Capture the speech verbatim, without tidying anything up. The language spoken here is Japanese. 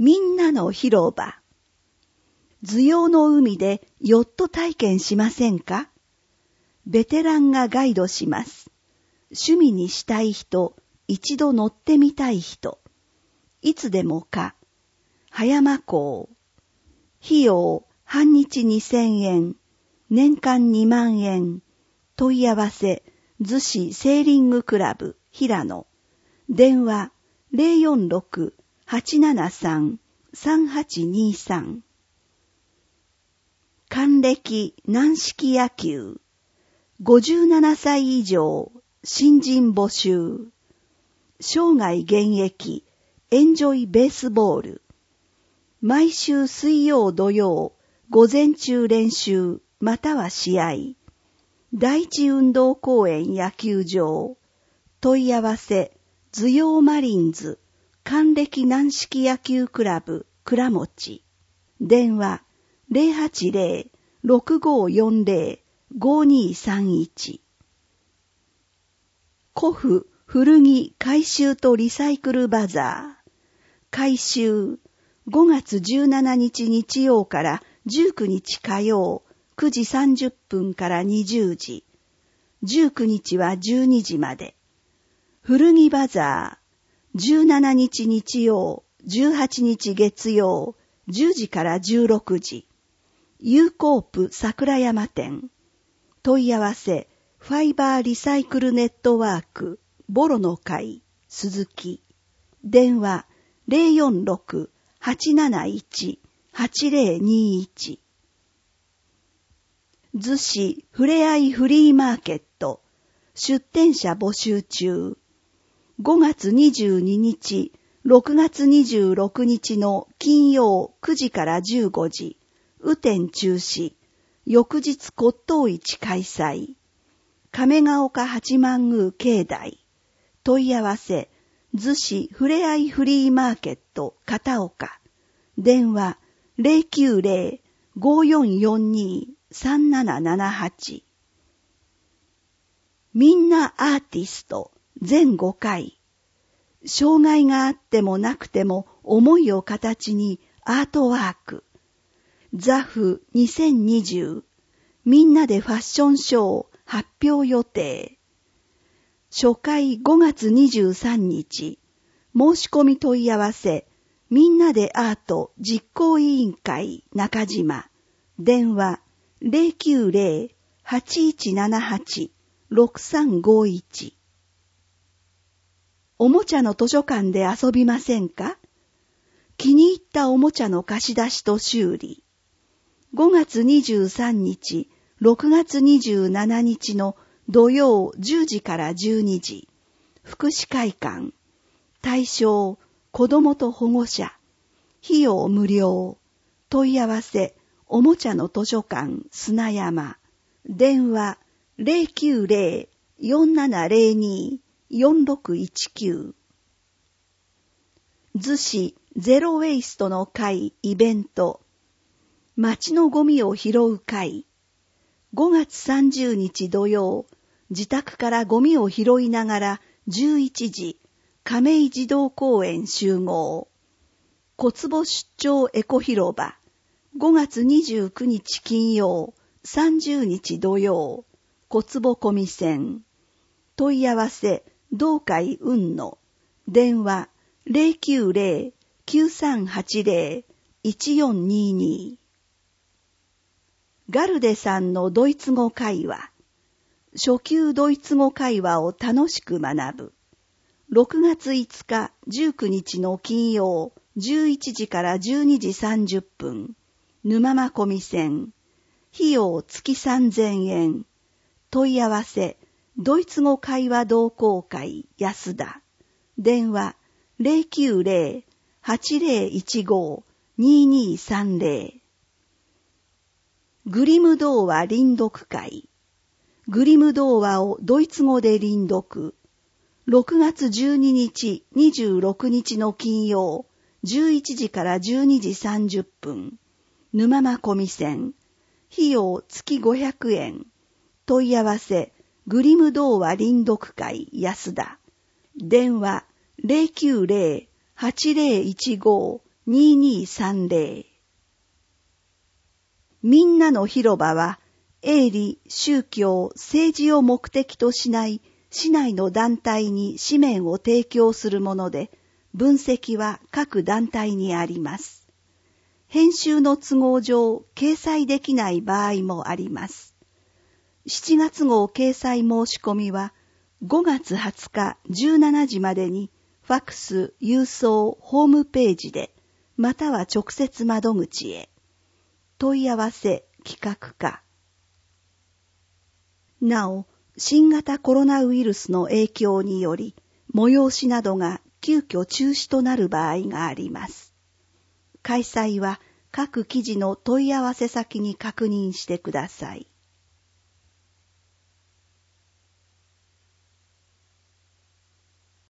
みんなの広場。頭陽の海でヨット体験しませんか？ベテランがガイドします。趣味にしたい人、一度乗ってみたい人。いつでもか。葉山港。費用、半日にせんえん。年間にまんえん。問い合わせ、逗子セーリングクラブ、平野。電話、ゼロよんろく はちななさん さんはちにさん。還暦軟式野球。ごじゅうななさい以上、新人募集。生涯現役、エンジョイベースボール。毎週水曜土曜、午前中練習、または試合。第一運動公園野球場。問い合わせ、頭陽マリンズ、還暦軟式野球クラブ、倉持。電話、ゼロはちゼロ ろくごよんゼロ ごにさんいち。古布古着回収とリサイクルバザー。回収、ごがつじゅうしちにち日曜からじゅうくにち火曜、くじさんじゅっぷんからにじゅうじ。じゅうくにちはじゅうにじまで。古着バザー、じゅうしちにち日曜、じゅうはちにち月曜、じゅうじからじゅうろくじ。ユーコープ桜山店。問い合わせ、ファイバーリサイクルネットワーク、ボロの会、鈴木。電話、ゼロよんろく はちなないち はちゼロにいち。逗子ふれあいフリーマーケット、出店者募集中。ごがつにじゅうににち、ろくがつにじゅうろくにちの金曜くじからじゅうごじ。雨天中止。翌日骨董市開催。亀ヶ丘八幡宮境内。問い合わせ、逗子ふれあいフリーマーケット片岡。電話、ゼロきゅうゼロ ごよんよんに さんななななはち。みんなアーティストぜんごかい。障害があってもなくても思いを形にアートワーク。ザフにせんにじゅう。みんなでファッションショー発表予定。初回ごがつにじゅうさんにち。申し込み問い合わせ。みんなでアート実行委員会中島。電話ゼロきゅうゼロ はちいちななはち ろくさんごいち。おもちゃの図書館で遊びませんか？気に入ったおもちゃの貸し出しと修理。ごがつにじゅうさんにち、ろくがつにじゅうしちにちの土曜じゅうじからじゅうにじ。福祉会館。対象、子どもと保護者。費用無料。問い合わせ、おもちゃの図書館砂山。電話、ゼロきゅうゼロ よんななゼロに よんろくいちきゅう。逗子ゼロウェイストの会イベント。町のゴミを拾う会。ごがつさんじゅうにち土曜、自宅からゴミを拾いながらじゅういちじ、亀井児童公園集合。小坪出張エコ広場。ごがつにじゅうくにち金曜、さんじゅうにち土曜、小坪小見線。問い合わせ、同会運野。電話、ゼロきゅうゼロ きゅうさんはちゼロ いちよんにに。ガルデさんのドイツ語会話。初級ドイツ語会話を楽しく学ぶ。ろくがついつかじゅうくにちの金曜、じゅういちじからじゅうにじさんじゅっぷん。沼間込み線。費用月さんぜんえん。問い合わせ、ドイツ語会話同好会安田。電話、ゼロきゅうゼロ はちゼロいちご ににさんゼロ。グリム童話輪読会。グリム童話をドイツ語で輪読。ろくがつじゅうににち、にじゅうろくにちの金曜、じゅういちじからじゅうにじさんじゅっぷん。沼間込み線。費用月ごひゃくえん。問い合わせ、グリム童話輪読会安田。電話、ゼロきゅうゼロ はちゼロいちごににさんぜろ。みんなの広場は、営利、宗教、政治を目的としない市内の団体に紙面を提供するもので、分析は各団体にあります。編集の都合上、掲載できない場合もあります。しちがつ号掲載申し込みは、ごがつはつかじゅうしちじまでに、ファックス、郵送、ホームページで、または直接窓口へ。問い合わせ、企画課。なお、新型コロナウイルスの影響により、催しなどが急遽中止となる場合があります。開催は各記事の問い合わせ先に確認してください。